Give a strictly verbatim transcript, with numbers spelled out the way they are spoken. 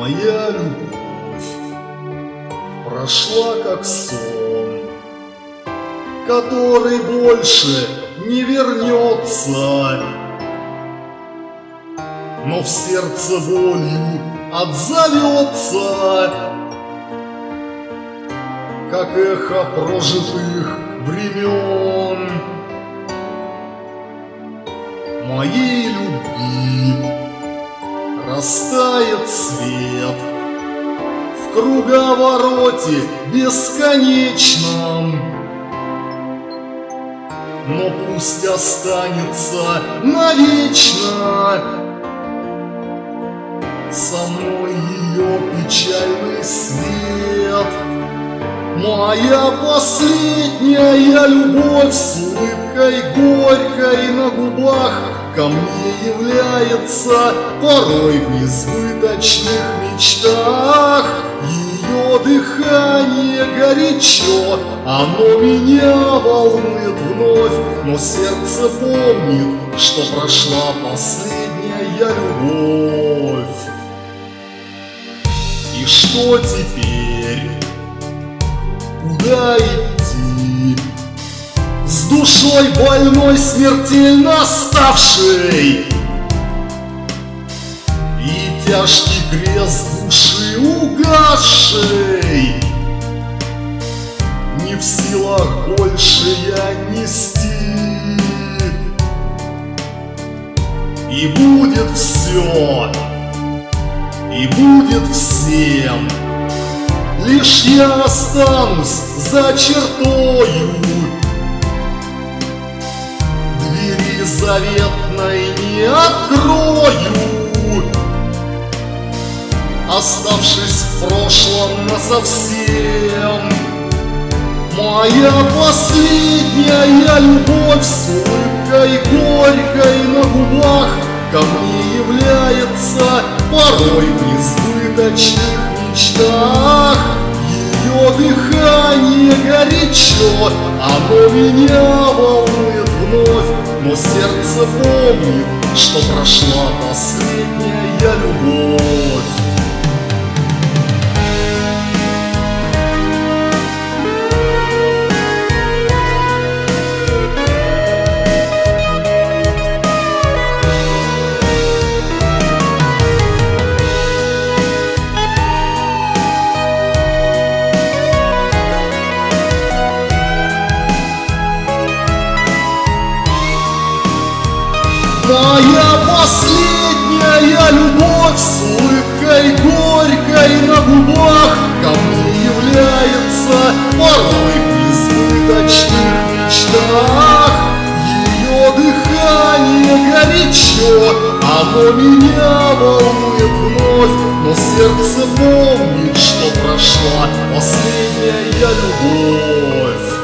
Моя любовь прошла как сон, который больше не вернется, но в сердце болью отзовется, как эхо прожитых времен. Моей любви растает свет в круговороте бесконечном, но пусть останется навечно со мной ее печальный след. Моя последняя любовь с улыбкой горькой на губах ко мне является порой в несбыточных мечтах. Ее дыхание горячо, оно меня волнует вновь, но сердце помнит, что прошла последняя любовь. И что теперь? Куда идти? С душой больной, смертельно ставшей, и тяжкий крест души угасшей. Не в силах больше я нести, и будет все, и будет всем. Лишь я останусь за чертою двери заветной не открою, оставшись в прошлом насовсем. Моя последняя любовь с улыбкой горькой на губах ко мне является порой в несбыточных мечтах. Ее дыхание горячо, оно меня волнует вновь, но сердце помнит, что прошла последняя любовь. Моя последняя любовь с улыбкой горькой на губах ко мне является порой в несбыточных мечтах. Ее дыхание горячо, оно меня волнует вновь, но сердце помнит, что прошла последняя любовь.